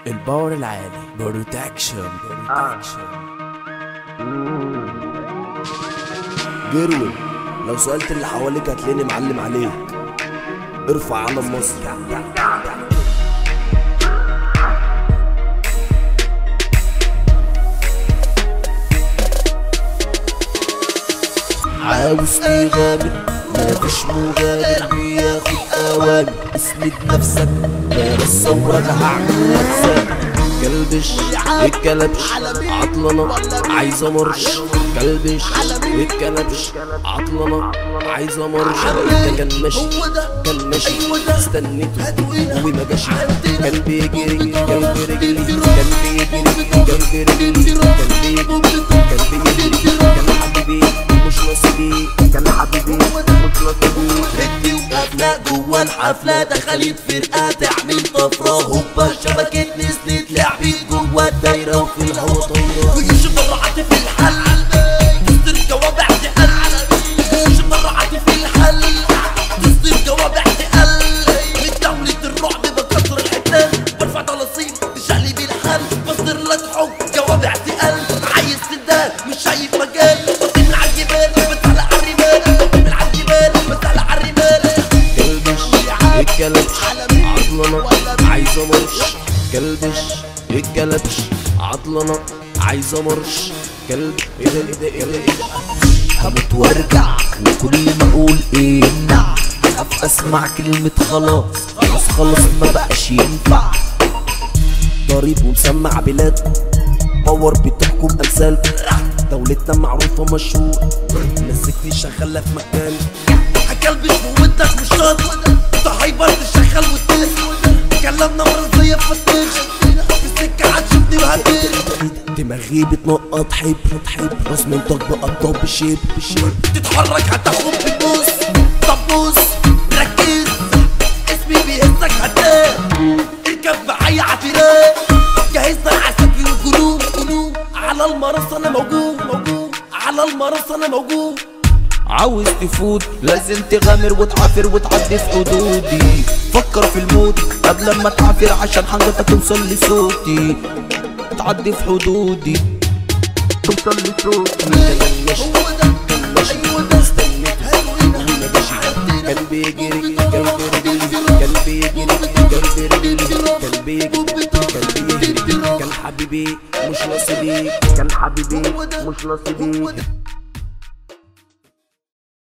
الباور العالي بروتكشن. جروي لو سألت اللي حواليك هتلاقيني معلم عليك. ارفع علم مصر. عاوز تغامر مفيش مغامر بياخد اوامر. اسند نفسك لا الثورة انا هعمل لك سامر. كلبش الكلبش عطلنا عايز امرش. كلبش الكلبش عطلنا عايز امرش. ده كان ماشي استنيته وما جاش. كان بيجري كان برجلي كان بيجري كان برجلي كان بيجري كان حبيبي مش نصيبي كان حبيبي مش نصيبي. بدي وقفنا جوا الحفلة دخلت فرقة تعمل طفرة هوبا شبكة نزلت لعبت جوا الدايرة وفي الهوا طايرة. ويجي مرعت في الحل تصدر جوابع تقل. ويجي مرعت في الحل تصدر جوابع تقل. من دولة الرعب بكسر الحتان برفع طلاسيم تشعلي بالحل. بصدر لك حب جوابع تقل. عايز تدان مش شايف مجال. بطير على الجبال بتعلق على الرمال. بطير على الجبال بتعلق على الرمال. الكلبش عطلنا عايز امرش. كلبش الكلبش عطلنا عايز امرش. كلب ايه ده هموت وارجع وكل ما اقول ايه امنع. اخاف اسمع كلمة خلاص ما بقاش ينفع. ضريب ومسمع بلاد باور بتحكم امثال. دولتنا معروفة مشهور مسكني شغالة في مكان. هكلبش بودك مش راضي. انت هايبر تشغل وتدس. كلامنا مرضية فتش في السكة هتشوفني وهتدس. دماغي بتنقط حب راس منطق بقطع بشيب تتحرك هتاخد بتبوس. طب بوس ركز اسمي بيهزك هتنام. اركب معايا عفيرات جهزنا العساكر والجنود. على المرص انا موجود على المرص انا موجود. عاوز تفوت لازم تغامر وتعافر وتعدي في حدودي. فكر في الموت قبل ما تعافر عشان حاجتك توصل لصوتي. تعدي في حدودي توصل لصوتي. كان بيجري كان برجلي كان بيجري كان برجلي كان بيجري كان حبيبي مش نصيبي كان حبيبي مش نصيبي.